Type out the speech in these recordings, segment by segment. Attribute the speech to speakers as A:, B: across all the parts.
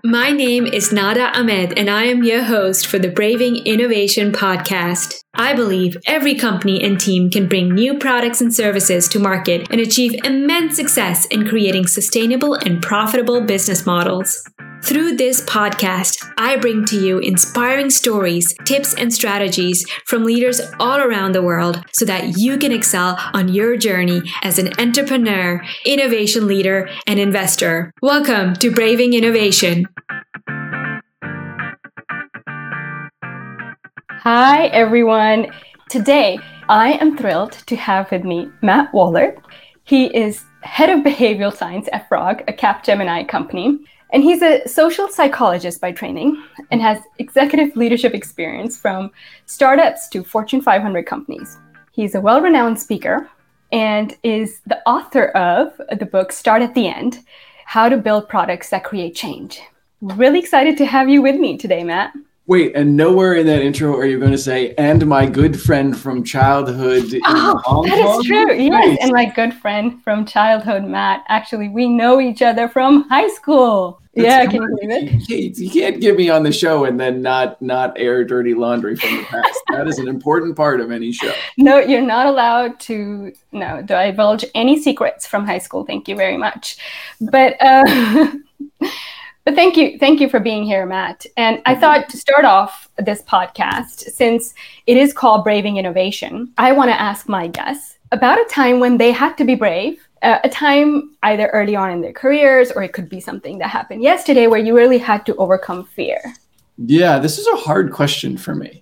A: My name is Nada Ahmed, and I am your host for the Braving Innovation podcast. I believe every company and team can bring new products and services to market and achieve immense success in creating sustainable and profitable business models. Through this podcast, I bring to you inspiring stories, tips, and strategies from leaders all around the world so that you can excel on your journey as an entrepreneur, innovation leader, and investor. Welcome to Braving Innovation.
B: Hi, everyone. Today, I am thrilled to have with me Matt Waller. He is head of behavioral science at Frog, a Capgemini company. And he's a social psychologist by training and has executive leadership experience from startups to Fortune 500 companies. He's a well-renowned speaker and is the author of the book Start at the End, How to Build Products That Create Change. Really excited to have you with me today, Matt.
C: Wait, and nowhere in that intro are you going to say, and my good friend from childhood in Hong Kong?
B: That is true. Yes, right. And my good friend from childhood, Matt. Actually, we know each other from high school. Can you believe it?
C: You can't get me on the show and then not air dirty laundry from the past. That is an important part of any show.
B: No, you're not allowed to divulge any secrets from high school. Thank you very much. But thank you for being here, Matt. And I thought to start off this podcast, since it is called Braving Innovation, I want to ask my guests about a time when they had to be brave, a time either early on in their careers, or it could be something that happened yesterday where you really had to overcome fear.
C: Yeah, this is a hard question for me.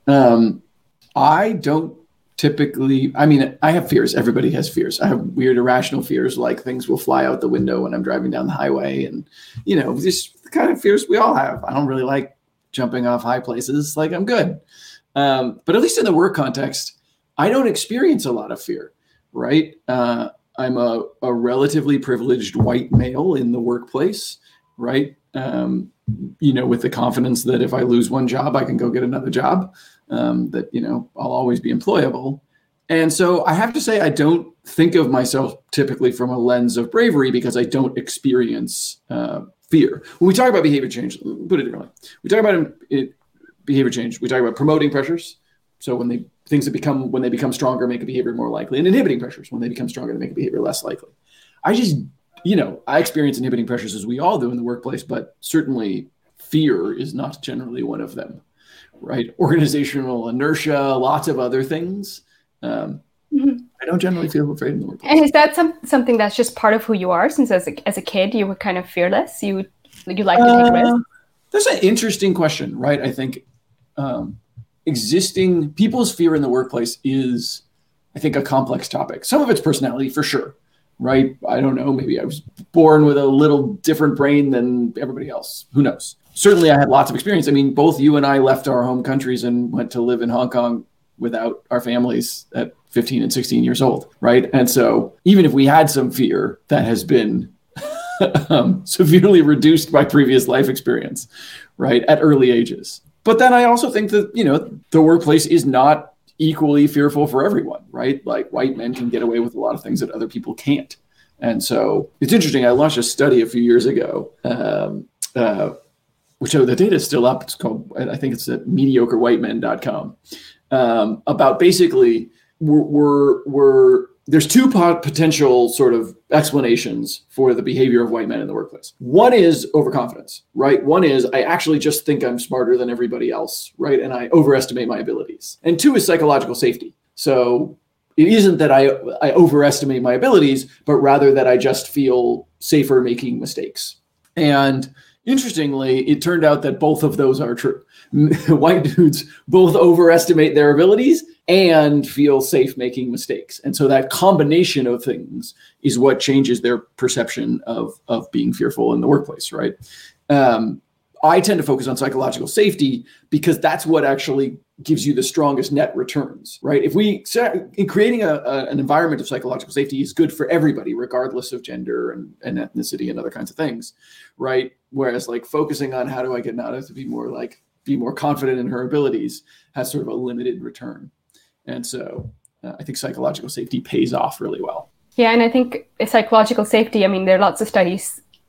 C: I don't typically, I have fears. Everybody has fears. I have weird, irrational fears, like things will fly out the window when I'm driving down the highway. And, this kind of fears we all have. I don't really like jumping off high places. Like, I'm good. But at least in the work context, I don't experience a lot of fear, right? I'm a relatively privileged white male in the workplace, right? With the confidence that if I lose one job, I can go get another job. I'll always be employable. And so I have to say, I don't think of myself typically from a lens of bravery because I don't experience fear. When we talk about behavior change, put it differently. We talk about behavior change. We talk about promoting pressures. So when they become stronger, make a behavior more likely, and inhibiting pressures. When they become stronger, they make a behavior less likely. I experience inhibiting pressures as we all do in the workplace, but certainly fear is not generally one of them. Right? Organizational inertia, lots of other things. I don't generally feel afraid in the workplace.
B: And is that something that's just part of who you are? Since as a kid, you were kind of fearless. You like to take risks?
C: That's an interesting question, right? I think people's fear in the workplace is, I think, a complex topic. Some of it's personality, for sure. Right? I don't know. Maybe I was born with a little different brain than everybody else. Who knows? Certainly, I had lots of experience. Both you and I left our home countries and went to live in Hong Kong without our families at 15 and 16 years old, right? And so even if we had some fear, that has been severely reduced by previous life experience, right, at early ages. But then I also think that, the workplace is not equally fearful for everyone, right? Like white men can get away with a lot of things that other people can't. And so it's interesting. I launched a study a few years ago, which the data is still up. It's called, I think it's at mediocrewhitemen.com, about basically there's two potential sort of explanations for the behavior of white men in the workplace. One is overconfidence, right? One is I actually just think I'm smarter than everybody else, right? And I overestimate my abilities. And two is psychological safety. So it isn't that I overestimate my abilities, but rather that I just feel safer making mistakes. And interestingly, it turned out that both of those are true. White dudes both overestimate their abilities and feel safe making mistakes. And so that combination of things is what changes their perception of being fearful in the workplace, right? I tend to focus on psychological safety because that's what actually gives you the strongest net returns, right? If we in creating an environment of psychological safety is good for everybody, regardless of gender and ethnicity and other kinds of things, right? Whereas like focusing on how do I get Nada to be more confident in her abilities has sort of a limited return. And so I think psychological safety pays off really well.
B: Yeah, and I think psychological safety, I mean, there are lots of studies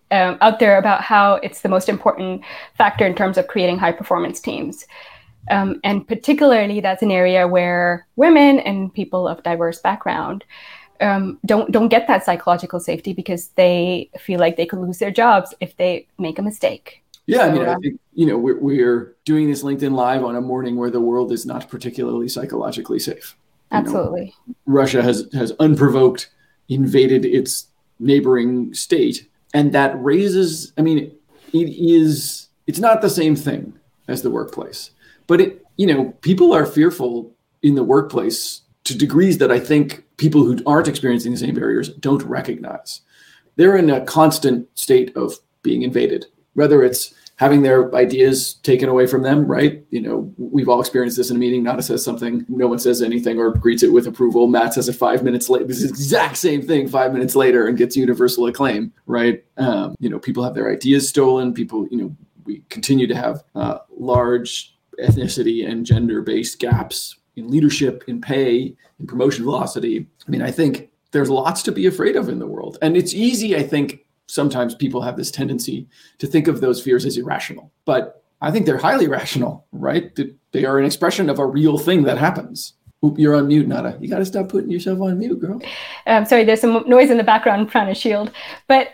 B: out there about how it's the most important factor in terms of creating high performance teams. And particularly that's an area where women and people of diverse background don't get that psychological safety because they feel like they could lose their jobs if they make a mistake.
C: Yeah, I think, we're doing this LinkedIn Live on a morning where the world is not particularly psychologically safe.
B: Absolutely.
C: Russia has unprovoked invaded its neighboring state. And that raises, it's not the same thing as the workplace. But people are fearful in the workplace to degrees that I think people who aren't experiencing the same barriers don't recognize. They're in a constant state of being invaded, whether it's having their ideas taken away from them, right? We've all experienced this in a meeting. Nada says something, no one says anything or greets it with approval. Matt says it 5 minutes later. This is the exact same thing 5 minutes later and gets universal acclaim, right? People have their ideas stolen. People, we continue to have large ethnicity and gender-based gaps in leadership, in pay, in promotion velocity. I think there's lots to be afraid of in the world. And it's easy, I think, sometimes people have this tendency to think of those fears as irrational. But I think they're highly rational, right? They are an expression of a real thing that happens. Oop, you're on mute, Nada. You got to stop putting yourself on mute, girl.
B: Sorry, there's some noise in the background. I'm trying to shield. But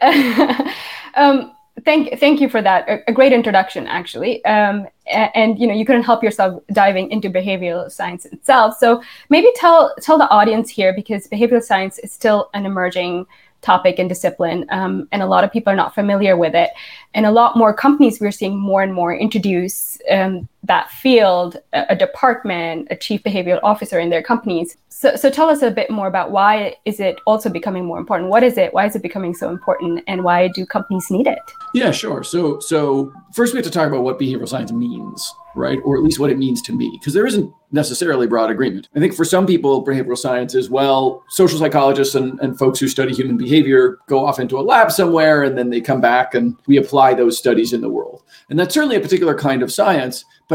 B: Thank you for that. A great introduction, actually. And you couldn't help yourself diving into behavioral science itself. So maybe tell the audience here, because behavioral science is still an emerging topic and discipline, and a lot of people are not familiar with it. And a lot more companies, we're seeing more and more introduce that field, a department, a chief behavioral officer in their companies. So tell us a bit more about why is it also becoming more important? What is it? Why is it becoming so important? And why do companies need it?
C: Yeah, sure. So first we have to talk about what behavioral science means, right? Or at least what it means to me, because there isn't necessarily broad agreement. I think for some people, behavioral science is, well, social psychologists and folks who study human behavior go off into a lab somewhere and then they come back and we apply those studies in the world. And that's certainly a particular kind of science, but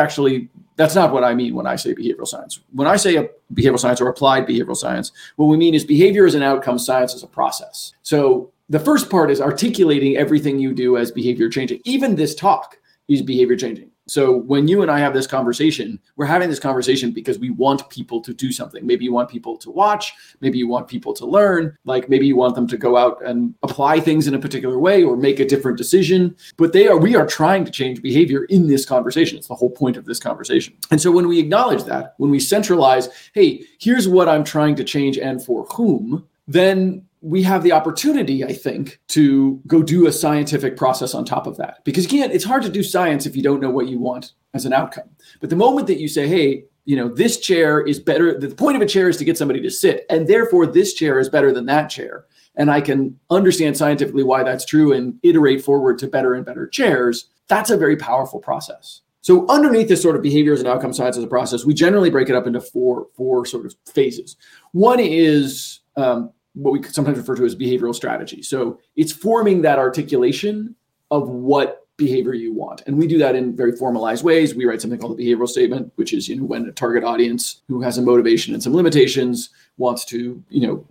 C: that's not what I mean when I say behavioral science. When I say behavioral science or applied behavioral science, what we mean is behavior as an outcome, science as a process. So the first part is articulating everything you do as behavior changing. Even this talk is behavior changing. So when you and I have this conversation, we're having this conversation because we want people to do something. Maybe you want people to watch, maybe you want people to learn, like maybe you want them to go out and apply things in a particular way or make a different decision. But we are trying to change behavior in this conversation. It's the whole point of this conversation. And so when we acknowledge that, when we centralize, hey, here's what I'm trying to change and for whom, then we have the opportunity, I think, to go do a scientific process on top of that. Because again, it's hard to do science if you don't know what you want as an outcome. But the moment that you say, hey, this chair is better, the point of a chair is to get somebody to sit, and therefore this chair is better than that chair. And I can understand scientifically why that's true and iterate forward to better and better chairs. That's a very powerful process. So underneath this sort of behaviors and outcome science as a process, we generally break it up into four sort of phases. One is what we sometimes refer to as behavioral strategy. So it's forming that articulation of what behavior you want. And we do that in very formalized ways. We write something called the behavioral statement, which is, when a target audience who has a motivation and some limitations wants to,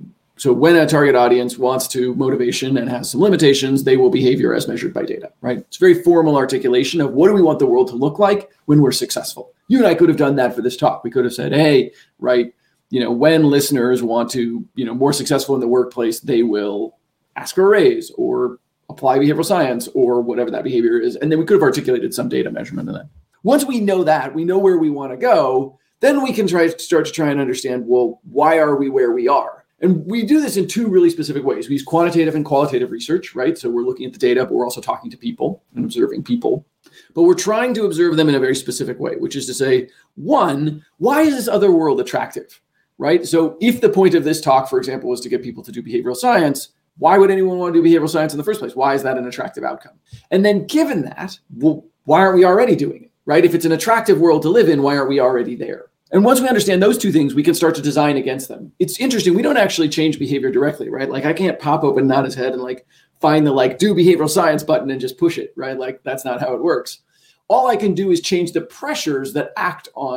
C: so when a target audience wants to motivation and has some limitations, they will behavior as measured by data, right? It's a very formal articulation of what do we want the world to look like when we're successful. You and I could have done that for this talk. We could have said, hey, right, when listeners want to, more successful in the workplace, they will ask for a raise or apply behavioral science or whatever that behavior is. And then we could have articulated some data measurement of that. Once we know that, we know where we want to go, then we can start to try and understand, well, why are we where we are? And we do this in two really specific ways. We use quantitative and qualitative research, right? So we're looking at the data, but we're also talking to people and observing people. But we're trying to observe them in a very specific way, which is to say, one, why is this other world attractive? Right? So if the point of this talk, for example, was to get people to do behavioral science, why would anyone want to do behavioral science in the first place? Why is that an attractive outcome? And then given that, well, why aren't we already doing it? Right? If it's an attractive world to live in, why aren't we already there? And once we understand those two things, we can start to design against them. It's interesting. We don't actually change behavior directly, right? Like I can't pop open Nada's head and find the do behavioral science button and just push it, right? That's not how it works. All I can do is change the pressures that act on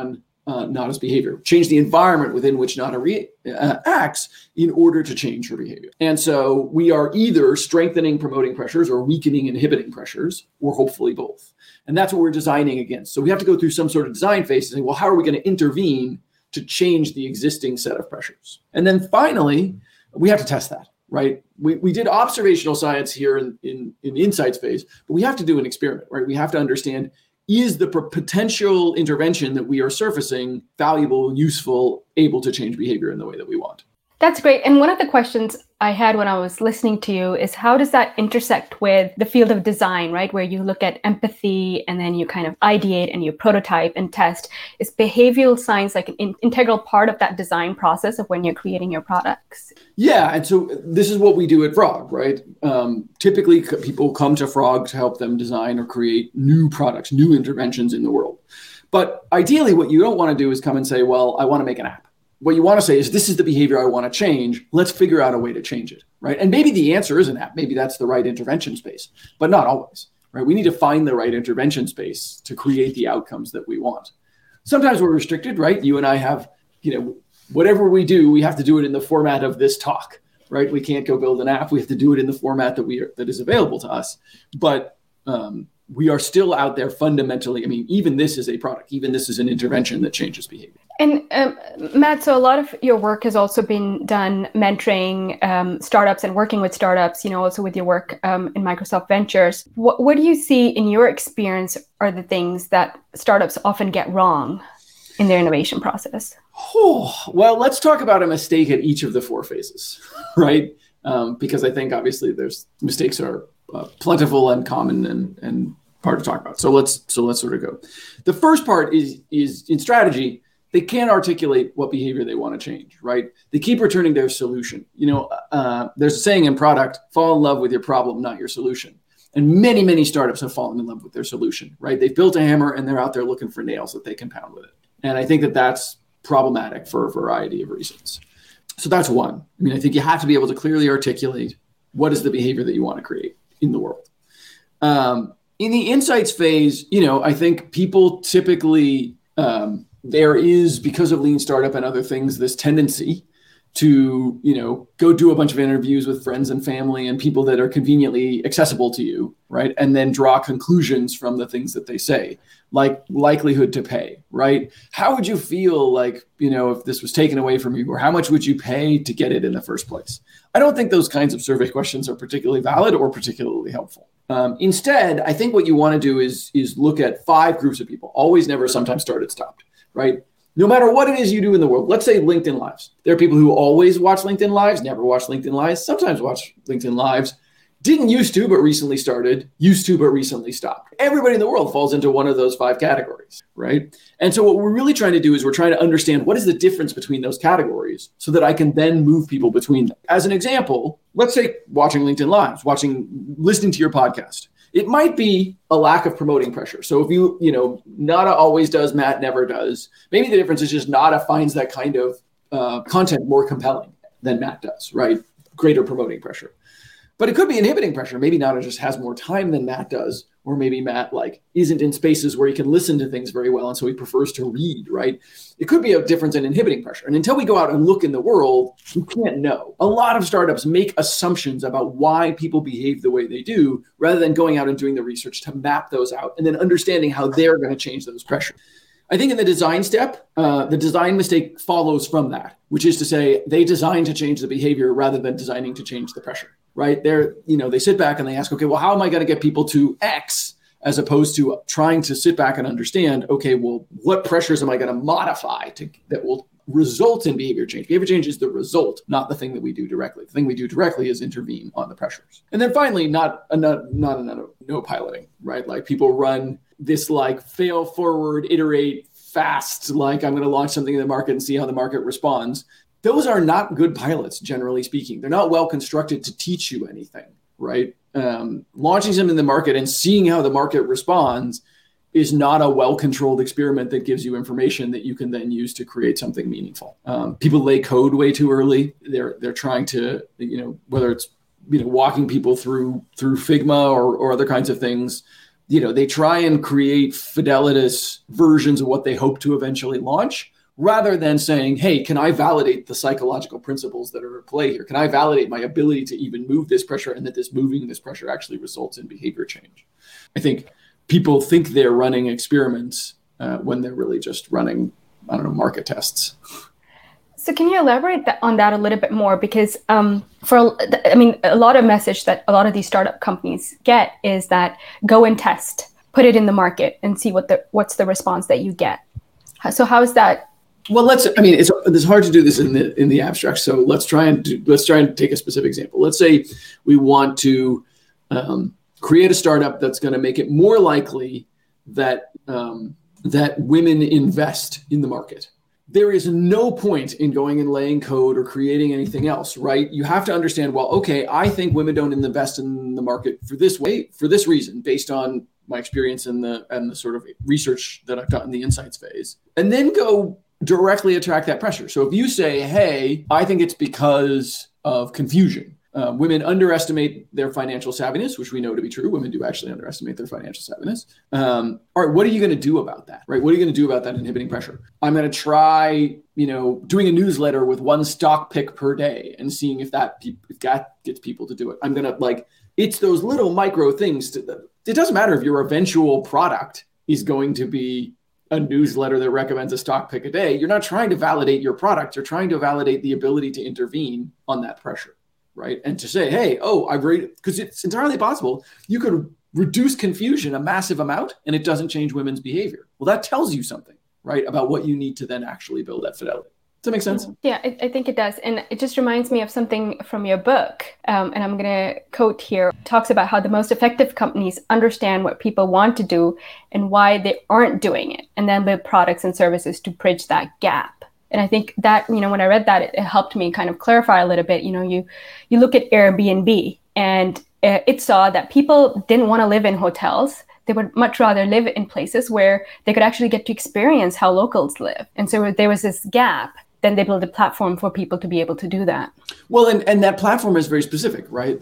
C: Nada's behavior, change the environment within which Nada acts in order to change her behavior. And so we are either strengthening promoting pressures or weakening inhibiting pressures, or hopefully both. And that's what we're designing against. So we have to go through some sort of design phase and say, well, how are we going to intervene to change the existing set of pressures? And then finally, we have to test that, right? We did observational science here in the insights phase, but we have to do an experiment, right? We have to understand, is the potential intervention that we are surfacing valuable, useful, able to change behavior in the way that we want?
B: That's great. And one of the questions I had when I was listening to you is, how does that intersect with the field of design, right? Where you look at empathy and then you kind of ideate and you prototype and test. Is behavioral science like an integral part of that design process of when you're creating your products?
C: Yeah. And so this is what we do at Frog, right? Typically, people come to Frog to help them design or create new products, new interventions in the world. But ideally, what you don't want to do is come and say, well, I want to make an app. What you want to say is, this is the behavior I want to change. Let's figure out a way to change it, right? And maybe the answer is an app. Maybe that's the right intervention space, but not always, right? We need to find the right intervention space to create the outcomes that we want. Sometimes we're restricted, right? You and I have, whatever we do, we have to do it in the format of this talk, right? We can't go build an app. We have to do it in the format that is available to us. But we are still out there fundamentally. I mean, even this is a product. Even this is an intervention that changes behavior.
B: And Matt, so a lot of your work has also been done mentoring startups and working with startups, also with your work in Microsoft Ventures. What do you see in your experience are the things that startups often get wrong in their innovation process?
C: Oh, well, let's talk about a mistake at each of the four phases, right? Because I think obviously there's mistakes are plentiful and common and hard to talk about. So let's sort of go. The first part is in strategy. They can't articulate what behavior they want to change, right? They keep returning their solution. There's a saying in product, fall in love with your problem, not your solution. And many, many startups have fallen in love with their solution, right? They've built a hammer and they're out there looking for nails that they can pound with it. And I think that that's problematic for a variety of reasons. So that's one. I mean, I think you have to be able to clearly articulate what is the behavior that you want to create in the world. In the insights phase, I think people typically... there is, because of lean startup and other things, this tendency to, go do a bunch of interviews with friends and family and people that are conveniently accessible to you, right? And then draw conclusions from the things that they say, like likelihood to pay, right? How would you feel like, if this was taken away from you, or how much would you pay to get it in the first place? I don't think those kinds of survey questions are particularly valid or particularly helpful. Instead, I think what you want to do is look at 5 groups of people: always, never, sometimes, started, stopped. Right? No matter what it is you do in the world, let's say LinkedIn Lives. There are people who always watch LinkedIn Lives, never watch LinkedIn Lives, sometimes watch LinkedIn Lives, didn't used to, but recently started, used to, but recently stopped. Everybody in the world falls into one of those 5 categories, right? And so what we're really trying to do is we're trying to understand what is the difference between those categories so that I can then move people between them. As an example, let's say watching LinkedIn Lives, listening to your podcast. It might be a lack of promoting pressure. So if Nada always does, Matt never does. Maybe the difference is just Nada finds that kind of content more compelling than Matt does, right? Greater promoting pressure. But it could be inhibiting pressure. Maybe Nada just has more time than Matt does, or maybe Matt isn't in spaces where he can listen to things very well, and so he prefers to read, right? It could be a difference in inhibiting pressure. And until we go out and look in the world, we can't know. A lot of startups make assumptions about why people behave the way they do, rather than going out and doing the research to map those out and then understanding how they're going to change those pressures. I think in the design step, the design mistake follows from that, which is to say they design to change the behavior rather than designing to change the pressure. Right? They sit back and they ask, okay, well, how am I going to get people to X, as opposed to trying to sit back and understand, okay, well, what pressures am I going to modify that will result in behavior change? Behavior change is the result, not the thing that we do directly. The thing we do directly is intervene on the pressures. And then finally, not no piloting, right? Like people run this fail forward, iterate fast, I'm going to launch something in the market and see how the market responds. Those are not good pilots, generally speaking. They're not well constructed to teach you anything, right? Launching something in the market and seeing how the market responds is not a well-controlled experiment that gives you information that you can then use to create something meaningful. People lay code way too early. They're trying to, whether it's walking people through Figma or other kinds of things, they try and create fidelitous versions of what they hope to eventually launch, rather than saying, hey, can I validate the psychological principles that are at play here? Can I validate my ability to even move this pressure, and that moving this pressure actually results in behavior change? I think people think they're running experiments when they're really just running, market tests.
B: So can you elaborate on that a little bit more? Because a lot of message that a lot of these startup companies get is that go and test, put it in the market and see what's the response that you get. So how is that?
C: Well, it's hard to do this in the abstract. So let's try and take a specific example. Let's say we want to create a startup that's going to make it more likely that women invest in the market. There is no point in going and laying code or creating anything else, right? You have to understand, well, okay, I think women don't invest in the market for this reason, based on my experience and the sort of research that I've done in the insights phase, and then go directly attract that pressure. So if you say, hey, I think it's because of confusion. Women underestimate their financial savviness, which we know to be true. Women do actually underestimate their financial savviness. All right, what are you going to do about that, right? What are you going to do about that inhibiting pressure? I'm going to try, doing a newsletter with one stock pick per day and seeing if that gets people to do it. I'm going to it's those little micro things. It doesn't matter if your eventual product is going to be a newsletter that recommends a stock pick a day. You're not trying to validate your product. You're trying to validate the ability to intervene on that pressure. Right. And to say, hey, I've rated, because it's entirely possible you could reduce confusion a massive amount and it doesn't change women's behavior. Well, that tells you something, right, about what you need to then actually build that fidelity. Does that make sense?
B: Yeah, I think it does. And it just reminds me of something from your book. And I'm going to quote here. It talks about how the most effective companies understand what people want to do and why they aren't doing it, and then build products and services to bridge that gap. And I think that, when I read that, it helped me kind of clarify a little bit. You look at Airbnb, and it saw that people didn't want to live in hotels. They would much rather live in places where they could actually get to experience how locals live. And so there was this gap. Then they built a platform for people to be able to do that.
C: Well, and that platform is very specific, right?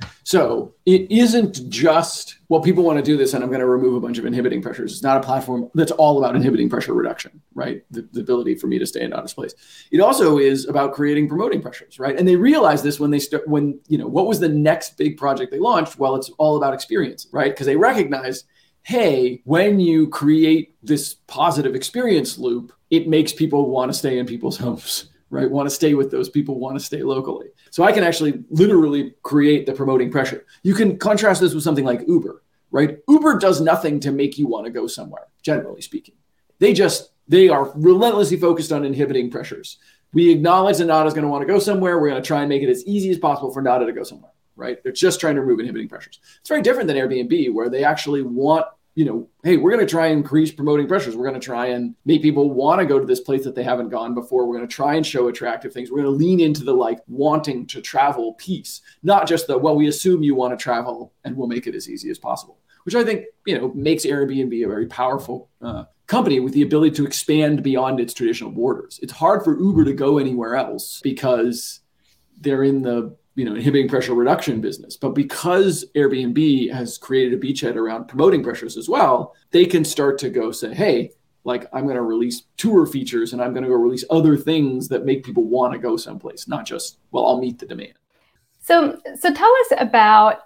C: So it isn't just, well, people want to do this and I'm going to remove a bunch of inhibiting pressures. It's not a platform that's all about inhibiting pressure reduction, right? The ability for me to stay in honest place. It also is about creating promoting pressures, right? And they realized this when what was the next big project they launched? Well, it's all about experience, right? Because they recognized, hey, when you create this positive experience loop, it makes people want to stay in people's homes, right? Want to stay with those people, want to stay locally. So I can actually literally create the promoting pressure. You can contrast this with something like Uber, right? Uber does nothing to make you want to go somewhere, generally speaking. They are relentlessly focused on inhibiting pressures. We acknowledge that Nada is going to want to go somewhere. We're going to try and make it as easy as possible for Nada to go somewhere, right? They're just trying to remove inhibiting pressures. It's very different than Airbnb, where they actually want, hey, we're going to try and increase promoting pressures. We're going to try and make people want to go to this place that they haven't gone before. We're going to try and show attractive things. We're going to lean into the wanting to travel piece, not just we assume you want to travel and we'll make it as easy as possible, which I think, makes Airbnb a very powerful company with the ability to expand beyond its traditional borders. It's hard for Uber to go anywhere else because they're in the inhibiting pressure reduction business. But because Airbnb has created a beachhead around promoting pressures as well, they can start to go say, hey, I'm going to release tour features and I'm going to go release other things that make people want to go someplace, not just, I'll meet the demand.
B: So tell us about,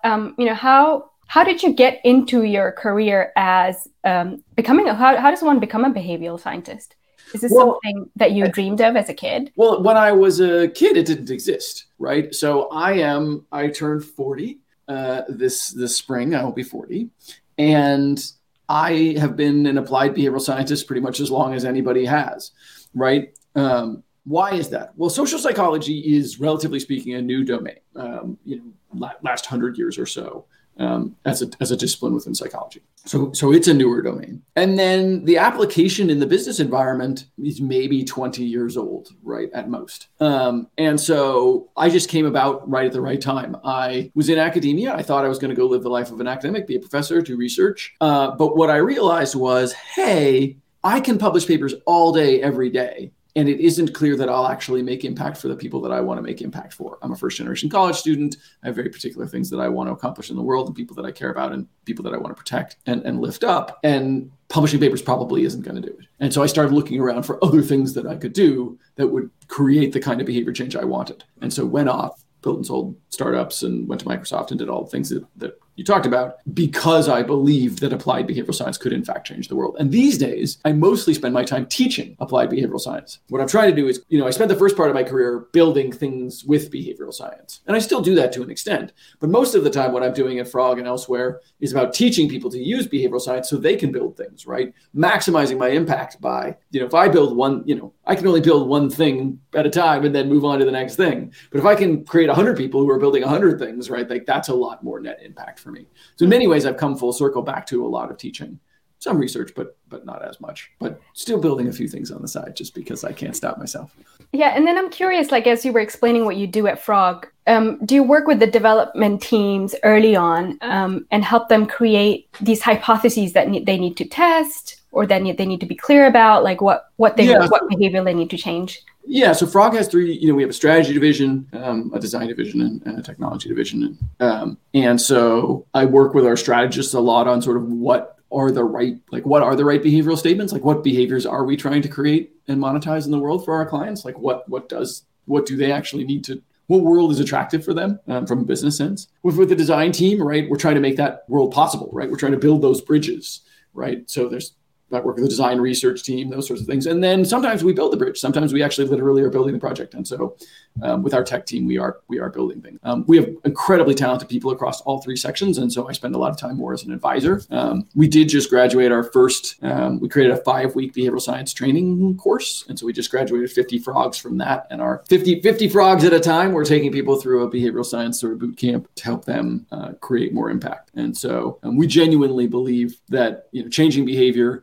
B: how did you get into your career as how does one become a behavioral scientist? Is this something that you dreamed of as a kid? Well,
C: when I was a kid, it didn't exist, right? So I turned 40 this spring. I will be 40. And I have been an applied behavioral scientist pretty much as long as anybody has, right? Why is that? Well, social psychology is, relatively speaking, a new domain, last 100 years or so. As a discipline within psychology. So it's a newer domain. And then the application in the business environment is maybe 20 years old, right, at most. And so I just came about right at the right time. I was in academia. I thought I was going to go live the life of an academic, be a professor, do research. But what I realized was, hey, I can publish papers all day, every day. And it isn't clear that I'll actually make impact for the people that I want to make impact for. I'm a first generation college student. I have very particular things that I want to accomplish in the world and people that I care about and people that I want to protect and lift up. And publishing papers probably isn't going to do it. And so I started looking around for other things that I could do that would create the kind of behavior change I wanted. And so went off, built and sold startups and went to Microsoft and did all the things that you talked about because I believed that applied behavioral science could in fact change the world. And these days, I mostly spend my time teaching applied behavioral science. What I'm trying to do is, I spent the first part of my career building things with behavioral science. And I still do that to an extent. But most of the time, what I'm doing at Frog and elsewhere is about teaching people to use behavioral science so they can build things, right? Maximizing my impact by, if I build one, I can only build one thing at a time and then move on to the next thing. But if I can create 100 people who are building 100 things, right, like that's a lot more net impact for me. So in many ways, I've come full circle back to a lot of teaching, some research, but not as much, but still building a few things on the side just because I can't stop myself.
B: Yeah. And then I'm curious, as you were explaining what you do at Frog, do you work with the development teams early on and help them create these hypotheses that they need to test or that they need to be clear about, what behavior they need to change?
C: Yeah, so Frog has three, we have a strategy division, a design division, and a technology division. And so I work with our strategists a lot on sort of what are the right behavioral statements? Like what behaviors are we trying to create and monetize in the world for our clients? Like what do they actually need to, what world is attractive for them from a business sense? With the design team, right, we're trying to make that world possible, right? We're trying to build those bridges, right? So I work with the design research team, those sorts of things. And then sometimes we build the bridge. Sometimes we actually literally are building the project. And so with our tech team, we are building things. We have incredibly talented people across all three sections. And so I spend a lot of time more as an advisor. We did just graduate our first, we created a 5-week behavioral science training course. And so we just graduated 50 frogs from that. And our 50 frogs at a time, we're taking people through a behavioral science sort of boot camp to help them create more impact. And so we genuinely believe that, changing behavior,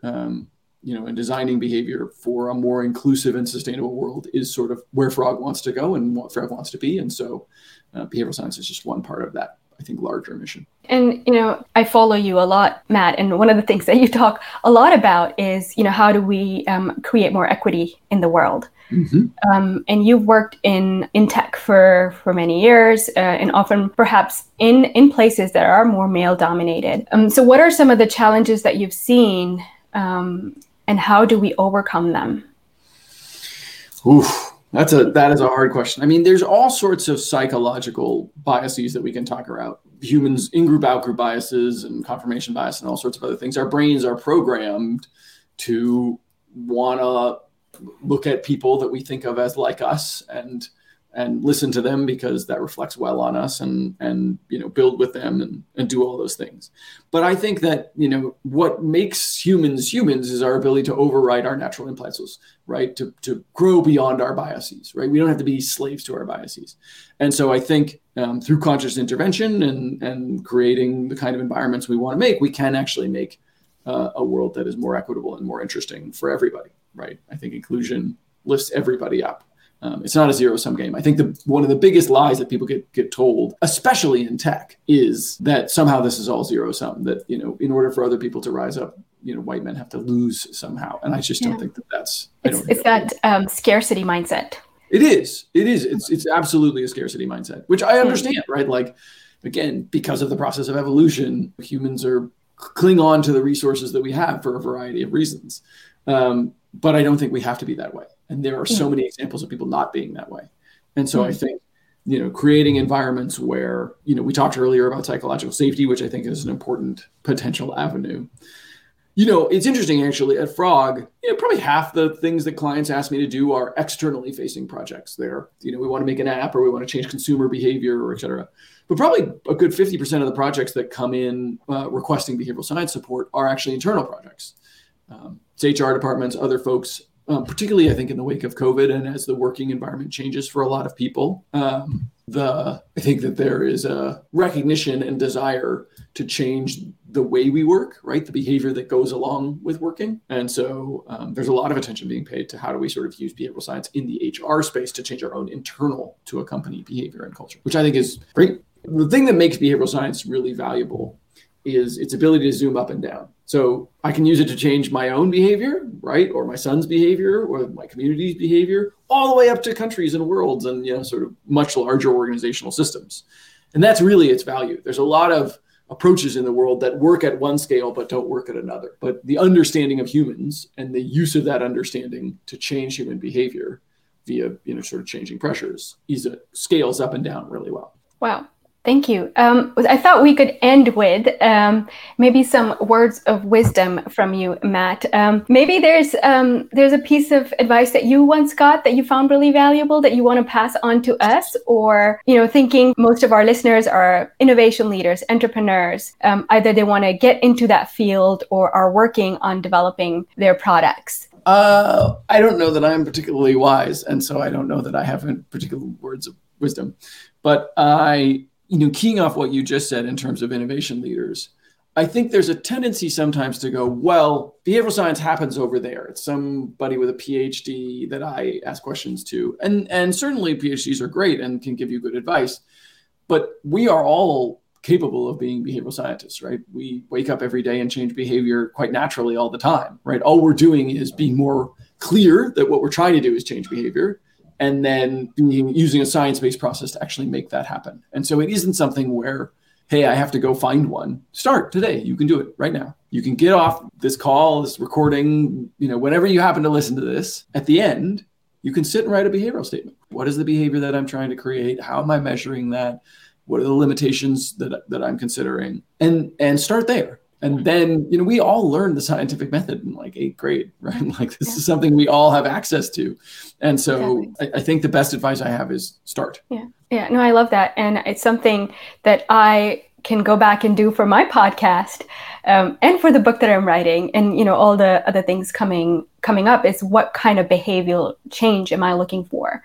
C: and designing behavior for a more inclusive and sustainable world is sort of where Frog wants to go and what Frog wants to be. And so behavioral science is just one part of that, I think, larger mission.
B: And, I follow you a lot, Matt. And one of the things that you talk a lot about is, how do we create more equity in the world? Mm-hmm. And you've worked in tech for many years and often perhaps in places that are more male dominated. So what are some of the challenges that you've seen and how do we overcome them?
C: Oof, that is a hard question. I mean, there's all sorts of psychological biases that we can talk about. Humans, in-group, out-group biases and confirmation bias and all sorts of other things. Our brains are programmed to want to look at people that we think of as like us and listen to them because that reflects well on us and build with them and do all those things. But I think that, what makes humans is our ability to override our natural impulses, right? To grow beyond our biases, right? We don't have to be slaves to our biases. And so I think through conscious intervention and creating the kind of environments we want to make, we can actually make a world that is more equitable and more interesting for everybody, right? I think inclusion lifts everybody up. It's not a zero-sum game. I think one of the biggest lies that people get told, especially in tech, is that somehow this is all zero-sum, that, in order for other people to rise up, white men have to lose somehow. And I just don't think that's...
B: It's that scarcity mindset.
C: It is. It's absolutely a scarcity mindset, which I understand, right? Like, again, because of the process of evolution, humans cling on to the resources that we have for a variety of reasons. But I don't think we have to be that way. And there are so many examples of people not being that way. And so I think, creating environments where, we talked earlier about psychological safety, which I think is an important potential avenue. It's interesting, actually, at Frog, probably half the things that clients ask me to do are externally facing projects. They're, we want to make an app or we want to change consumer behavior or et cetera. But probably a good 50% of the projects that come in requesting behavioral science support are actually internal projects. It's HR departments, other folks, particularly, I think, in the wake of COVID and as the working environment changes for a lot of people, I think that there is a recognition and desire to change the way we work, right? The behavior that goes along with working. And so there's a lot of attention being paid to how do we sort of use behavioral science in the HR space to change our own internal to a company behavior and culture, which I think is great. The thing that makes behavioral science really valuable is its ability to zoom up and down. So I can use it to change my own behavior, right? Or my son's behavior or my community's behavior, all the way up to countries and worlds and, sort of much larger organizational systems. And that's really its value. There's a lot of approaches in the world that work at one scale but don't work at another. But the understanding of humans and the use of that understanding to change human behavior via, sort of changing pressures scales up and down really well.
B: Wow. Thank you. I thought we could end with maybe some words of wisdom from you, Matt. Maybe there's a piece of advice that you once got that you found really valuable that you want to pass on to us, or thinking most of our listeners are innovation leaders, entrepreneurs. Either they want to get into that field or are working on developing their products.
C: I don't know that I'm particularly wise, and so I don't know that I have particular words of wisdom, but keying off what you just said in terms of innovation leaders, I think there's a tendency sometimes to go, well, behavioral science happens over there. It's somebody with a PhD that I ask questions to. And certainly PhDs are great and can give you good advice, but we are all capable of being behavioral scientists, right? We wake up every day and change behavior quite naturally all the time, right? All we're doing is being more clear that what we're trying to do is change behavior, and then using a science-based process to actually make that happen. And so it isn't something where, hey, I have to go find one. Start today. You can do it right now. You can get off this call, this recording, whenever you happen to listen to this. At the end, you can sit and write a behavioral statement. What is the behavior that I'm trying to create? How am I measuring that? What are the limitations that I'm considering? And start there. And then, we all learn the scientific method in like 8th grade, right? Like this is something we all have access to. And so exactly. I think the best advice I have is start.
B: Yeah. Yeah. No, I love that. And it's something that I can go back and do for my podcast and for the book that I'm writing. And, all the other things coming up is what kind of behavioral change am I looking for?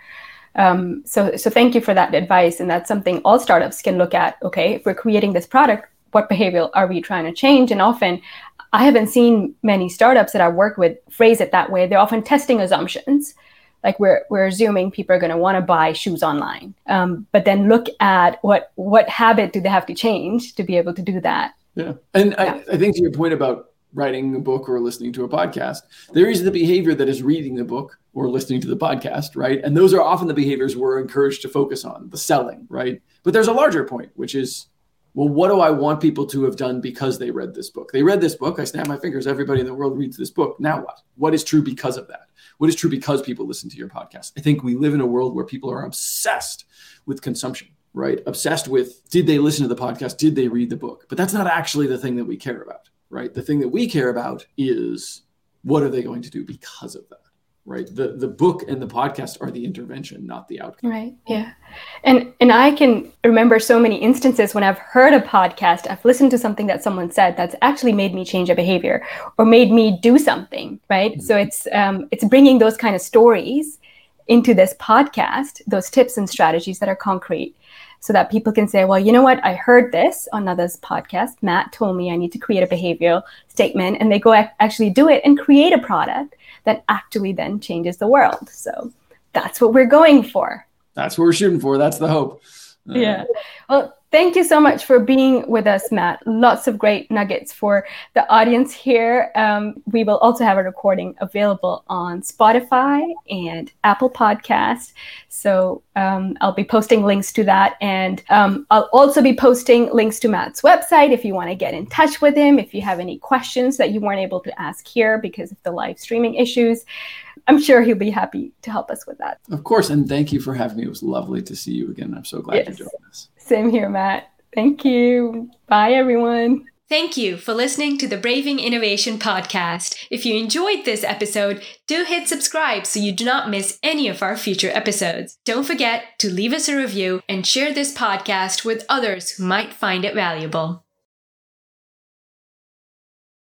B: So thank you for that advice. And that's something all startups can look at. Okay, if we're creating this product, what behavior are we trying to change? And often I haven't seen many startups that I work with phrase it that way. They're often testing assumptions. Like we're assuming people are going to want to buy shoes online. But then look at what habit do they have to change to be able to do that?
C: Yeah. And yeah. I think to your point about writing a book or listening to a podcast, there is the behavior that is reading the book or listening to the podcast, right? And those are often the behaviors we're encouraged to focus on, the selling, right? But there's a larger point, which is, well, what do I want people to have done because they read this book? They read this book. I snap my fingers. Everybody in the world reads this book. Now what? What is true because of that? What is true because people listen to your podcast? I think we live in a world where people are obsessed with consumption, right? Obsessed with, did they listen to the podcast? Did they read the book? But that's not actually the thing that we care about, right? The thing that we care about is, what are they going to do because of that? Right. The book and the podcast are the intervention, not the outcome.
B: Right. Yeah. And I can remember so many instances when I've heard a podcast, I've listened to something that someone said that's actually made me change a behavior or made me do something. Right. Mm-hmm. So it's bringing those kind of stories into this podcast, those tips and strategies that are concrete, so that people can say, well, you know what? I heard this on another's podcast. Matt told me I need to create a behavioral statement, and they go actually do it and create a product that actually then changes the world. So that's what we're going for.
C: That's what we're shooting for. That's the hope.
B: Yeah. Well, thank you so much for being with us, Matt. Lots of great nuggets for the audience here. We will also have a recording available on Spotify and Apple Podcasts. So I'll be posting links to that. And I'll also be posting links to Matt's website if you want to get in touch with him, if you have any questions that you weren't able to ask here because of the live streaming issues. I'm sure he'll be happy to help us with that.
C: Of course. And thank you for having me. It was lovely to see you again. I'm so glad you joined us.
B: Same here, Matt. Thank you. Bye, everyone.
A: Thank you for listening to the Braving Innovation podcast. If you enjoyed this episode, do hit subscribe so you do not miss any of our future episodes. Don't forget to leave us a review and share this podcast with others who might find it valuable.